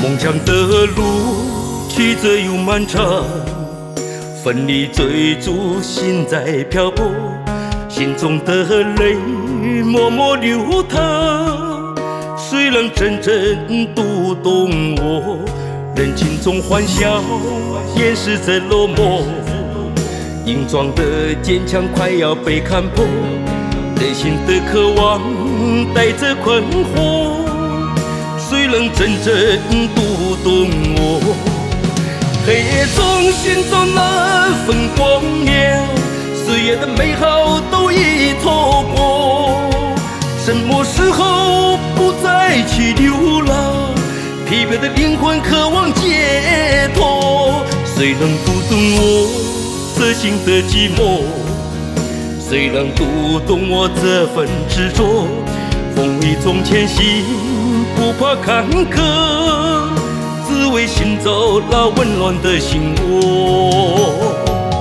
梦想的路曲折又漫长，奋力追逐，心在漂泊，心中的泪默默流淌。谁能真正读懂我？人群中欢笑，掩饰着落寞。硬装的坚强快要被看破，内心的渴望带着困惑。谁能真正读懂我？黑夜中寻找那份光亮，岁月的美好都已错过。什么时候不再去流浪？疲惫的灵魂渴望解脱。谁能读懂我这心的寂寞？谁能读懂我这份执着？风雨中前行，不怕坎坷，只为寻找那温暖的心窝。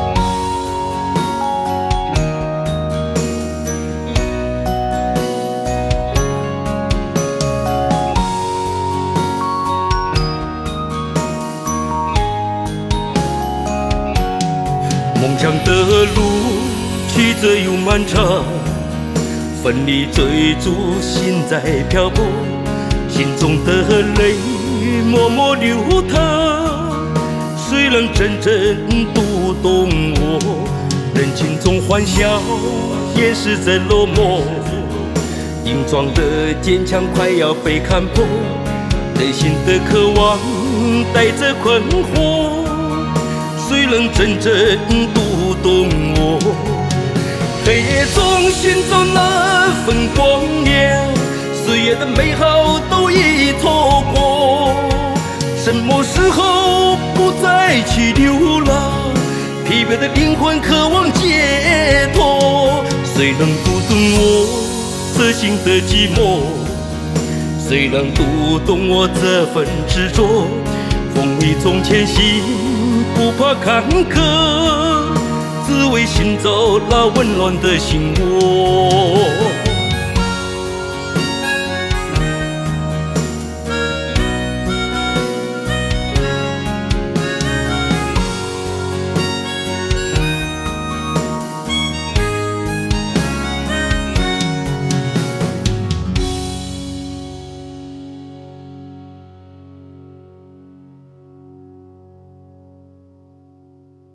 梦想的路曲折又漫长，奋力追逐，心在漂泊，心中的泪默默流淌。谁能真正读懂我？人群中欢笑，掩饰着落寞。硬装的坚强快要被看破，内心的渴望带着困惑。谁能真正读懂我？黑夜中寻找那份光亮，岁月的美好都已错过。什么时候不再去流浪？疲惫的灵魂渴望解脱。谁能读懂我这心的寂寞？谁能读懂我这份执着？风雨中前行，不怕坎坷，只为寻找那温暖的心窝。